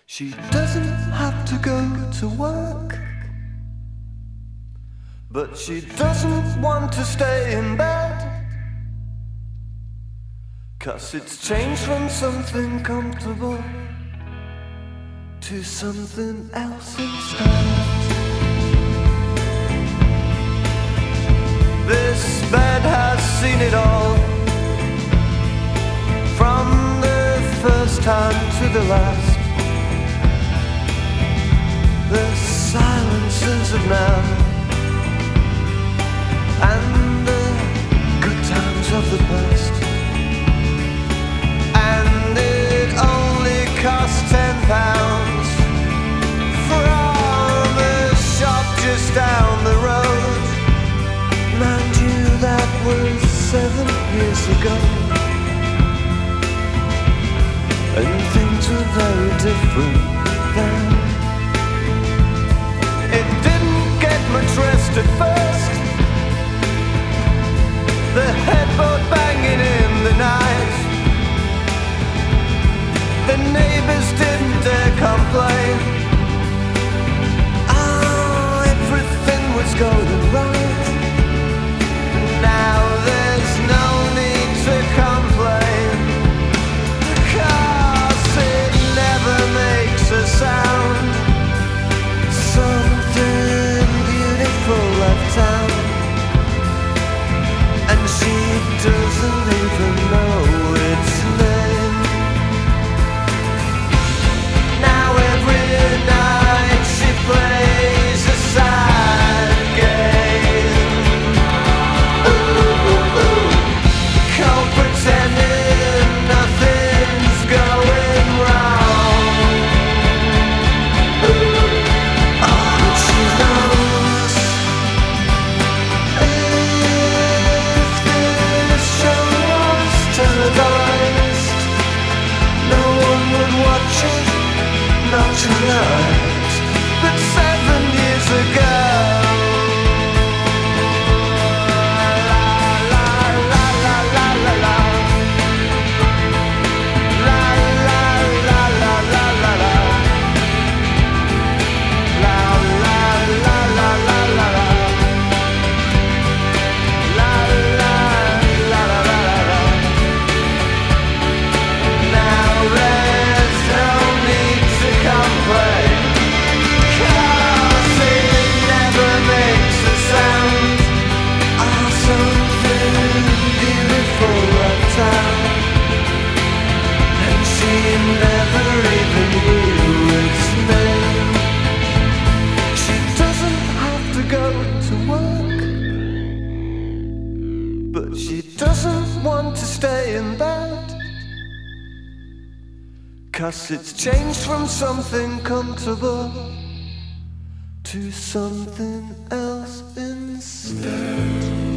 She doesn't have to go to work, but she doesn't want to stay in bed, 'cause it's changed from something comfortable to something else instead. This bed has seen it all, from the first time to the last. The silences of now and the good times of the past. And it only cost £10 from a shop just down the road. Mind you, that was 7 years ago, and things were very different then. It didn't get much rest at first, the headboard banging in the night. The neighbors didn't dare complain. Oh, everything was going right. Now there's no need to complain, 'cause it never makes a sound. Something beautiful left town, and she doesn't even know its name. Now every night she plays a sad game. Ooh, ooh, ooh. Cold pretending nothing's going wrong. Oh, she knows if this show was televised, no one would watch it, not tonight, but 7 years ago. La la la la la la. La la la la la la la. La la la la la la la. La la la la la la. Now there's no need to complain, 'cause it never makes a sound. Oh, something beautiful left town, and she never even knew its name. She doesn't have to go to work, but she doesn't want to stay in bed, 'cause it's changed from something comfortable to something else instead.